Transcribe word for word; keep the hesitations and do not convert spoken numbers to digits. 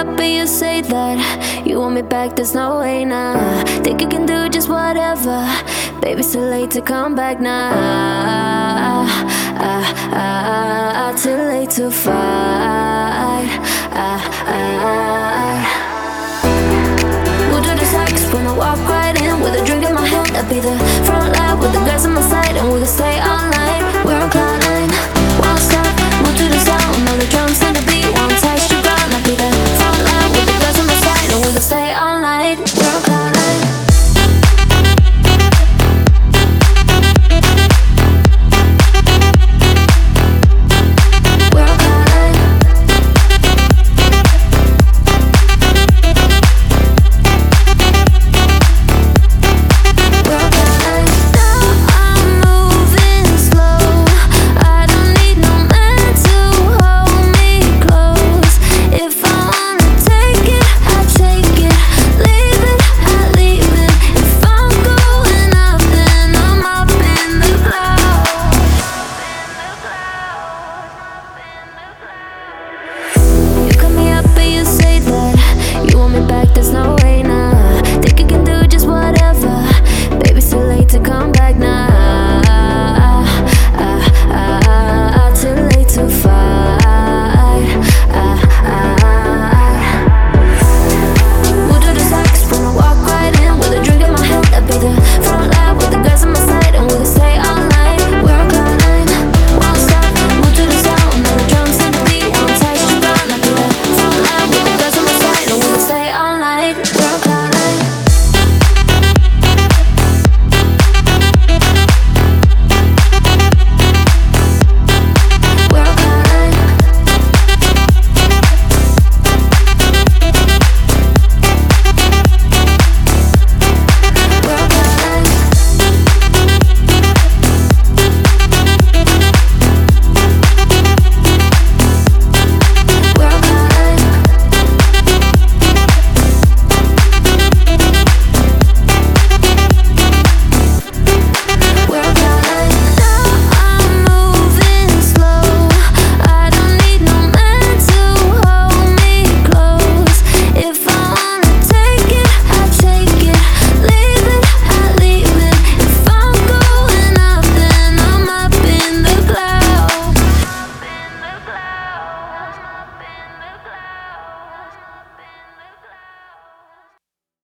up and you say that you want me back, there's no way now. Think you can do just whatever. Baby, it's too late to come back now. Ah, ah, ah, too late to fight. Ah, ah. We'll do this like when I walk right in with a drink in my hand. I'll be the front line with the guys on my side, and we can stay all night. We're on cloud nine, won't stop. We'll do the sound, all the drums and the beat won't touch the ground. I'll be the front line with the guys on my side, and we can stay all night. We're on cloud nine. There's no way now. Think you can do just whatever. Baby, it's too late to come back.